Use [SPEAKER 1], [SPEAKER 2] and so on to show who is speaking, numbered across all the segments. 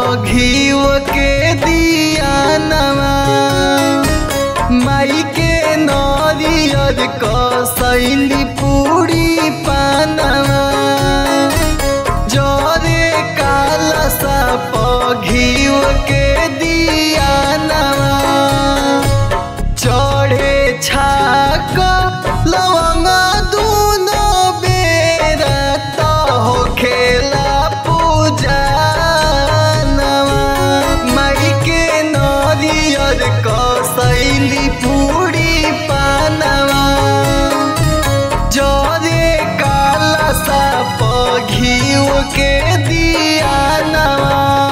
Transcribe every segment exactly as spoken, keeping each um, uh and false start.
[SPEAKER 1] घीव के दिया नवा माई के नरियर कसैली पूरी पानवा जरे काला साप घीव के दिया नवा चढ़े छाक लवंग दूनो बेरा तो होखेला पूजा नवा माई के नरियर कसैली पूरी पानवा जरे काला साप घीव के दिया नवा।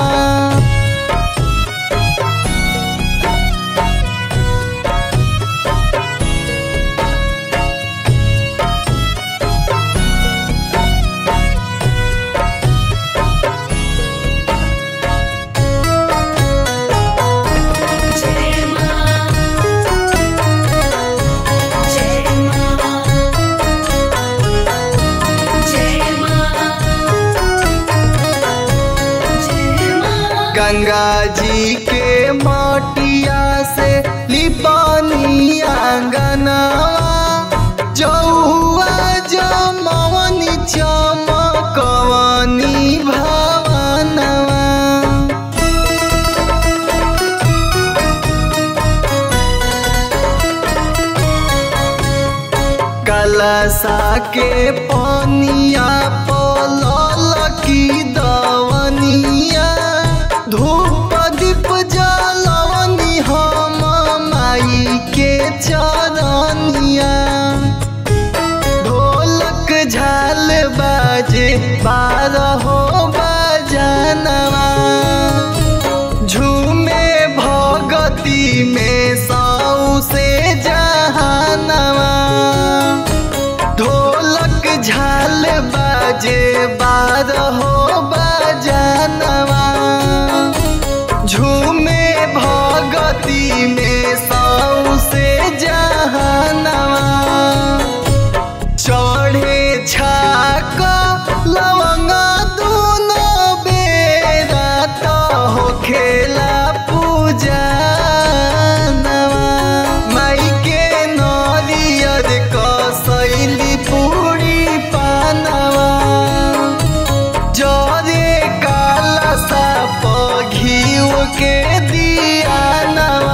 [SPEAKER 1] गंगा जी के मटिया से लिपानी आंगनवा जौआ जमवनी चमकवनी भवनवा कलशा के पनिया पलल की दवनिया धूप दीप जलवनी हम माई के चरनिया ढोलक झाल बाजे बारहो बजनवा झूमे भगती में सौ से जहानवा ढोलक झाल बाजे बारहो बजनवा झूमे भगती में सौ से जहानवा चढ़े छाक लवंग दूनो बेरा तो होखेला पूजा नवा माई के नरियर कसैली पूरी पानवा जरे काला साप घीव के दिया नवा।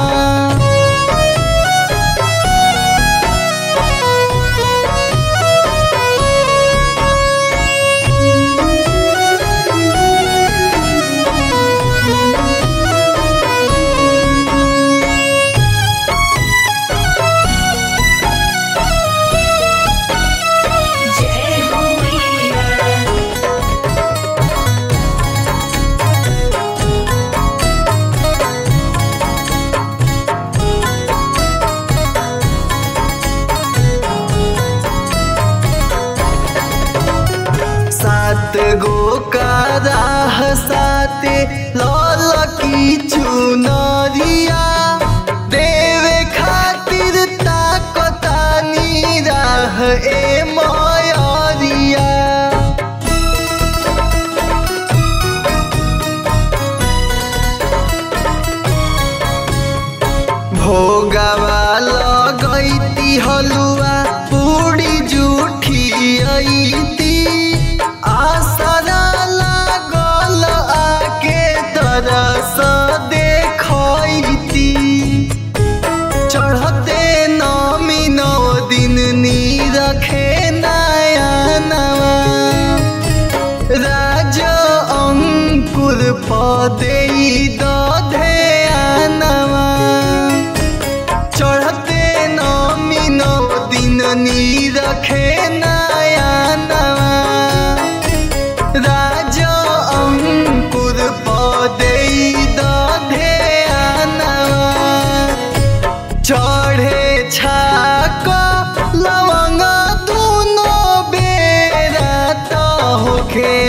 [SPEAKER 1] सात गो का राह साते लाल की चुनरिया देवे खातिर ताकतानी राह ए मयरिया भोगवा लगैती हलुआ पूरी जूठी अईती आसरा लागल आके तरस देखैती चढ़ते नमी नौ दिन नीरखे नयनवा राज अंकुर पदे दधे आनवा चढ़ते नमी नौ दिन नीरखे नयनवा राज अंकुर पदे दधे आनवा चढ़े छाक लवंग दूनो बेरा तो होखे